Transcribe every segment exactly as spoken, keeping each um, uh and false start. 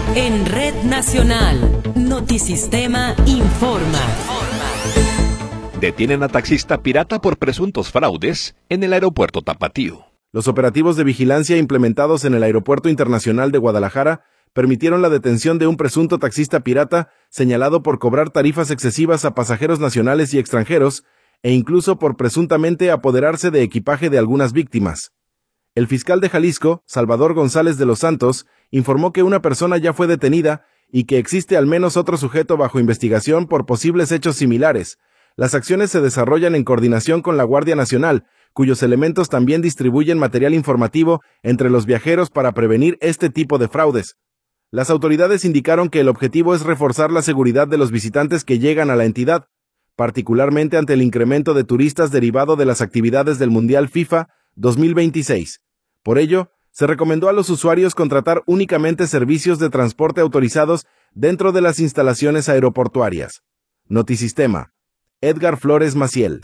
En Red Nacional, Notisistema informa. Detienen a taxista pirata por presuntos fraudes en el aeropuerto Tapatío. Los operativos de vigilancia implementados en el Aeropuerto Internacional de Guadalajara permitieron la detención de un presunto taxista pirata señalado por cobrar tarifas excesivas a pasajeros nacionales y extranjeros e incluso por presuntamente apoderarse de equipaje de algunas víctimas. El fiscal de Jalisco, Salvador González de los Santos, informó que una persona ya fue detenida y que existe al menos otro sujeto bajo investigación por posibles hechos similares. Las acciones se desarrollan en coordinación con la Guardia Nacional, cuyos elementos también distribuyen material informativo entre los viajeros para prevenir este tipo de fraudes. Las autoridades indicaron que el objetivo es reforzar la seguridad de los visitantes que llegan a la entidad, particularmente ante el incremento de turistas derivado de las actividades del Mundial FIFA dos mil veintiséis. Por ello, se recomendó a los usuarios contratar únicamente servicios de transporte autorizados dentro de las instalaciones aeroportuarias. Notisistema. Edgar Flores Maciel.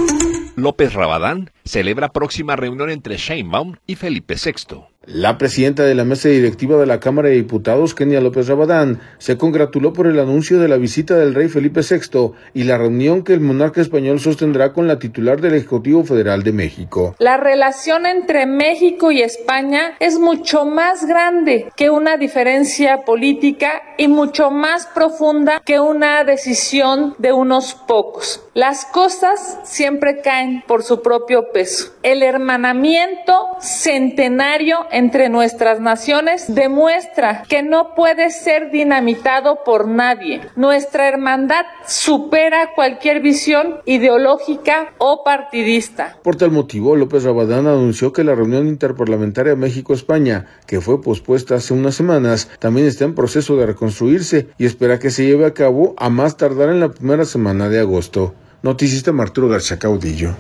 López Rabadán celebra próxima reunión entre Sheinbaum y Felipe sexto. La presidenta de la mesa directiva de la Cámara de Diputados, Kenia López Rabadán, se congratuló por el anuncio de la visita del rey Felipe sexto y la reunión que el monarca español sostendrá con la titular del Ejecutivo Federal de México. La relación entre México y España es mucho más grande que una diferencia política y mucho más profunda que una decisión de unos pocos. Las cosas siempre caen por su propio peso. El hermanamiento centenario entre nuestras naciones demuestra que no puede ser dinamitado por nadie. Nuestra hermandad supera cualquier visión ideológica o partidista. Por tal motivo, López Rabadán anunció que la reunión interparlamentaria México-España, que fue pospuesta hace unas semanas, también está en proceso de reconstruirse y espera que se lleve a cabo a más tardar en la primera semana de agosto. Notisistema Arturo García Caudillo.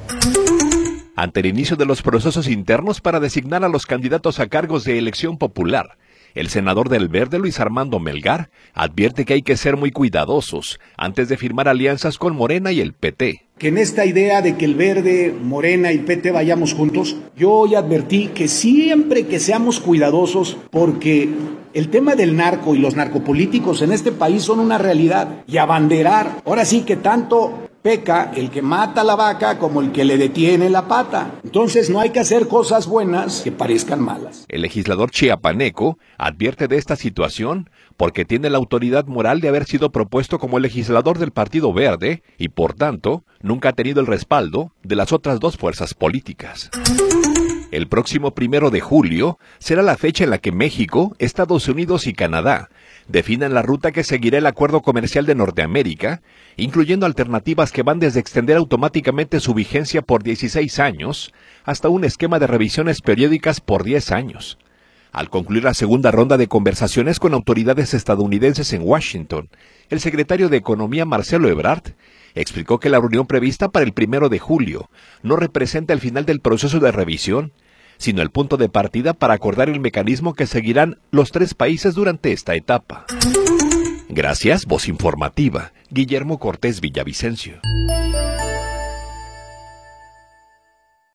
Ante el inicio de los procesos internos para designar a los candidatos a cargos de elección popular, el senador del Verde, Luis Armando Melgar, advierte que hay que ser muy cuidadosos antes de firmar alianzas con Morena y el P T. Que en esta idea de que el Verde, Morena y P T vayamos juntos, yo hoy advertí que siempre que seamos cuidadosos, porque el tema del narco y los narcopolíticos en este país son una realidad, y abanderar, ahora sí que tanto peca el que mata la vaca como el que le detiene la pata. Entonces no hay que hacer cosas buenas que parezcan malas. El legislador chiapaneco advierte de esta situación porque tiene la autoridad moral de haber sido propuesto como legislador del Partido Verde y, por tanto, nunca ha tenido el respaldo de las otras dos fuerzas políticas. El próximo primero de julio será la fecha en la que México, Estados Unidos y Canadá definan la ruta que seguirá el Acuerdo Comercial de Norteamérica, incluyendo alternativas que van desde extender automáticamente su vigencia por dieciséis años hasta un esquema de revisiones periódicas por diez años. Al concluir la segunda ronda de conversaciones con autoridades estadounidenses en Washington, el secretario de Economía Marcelo Ebrard explicó que la reunión prevista para el primero de julio no representa el final del proceso de revisión, sino el punto de partida para acordar el mecanismo que seguirán los tres países durante esta etapa. Gracias, Voz Informativa, Guillermo Cortés Villavicencio.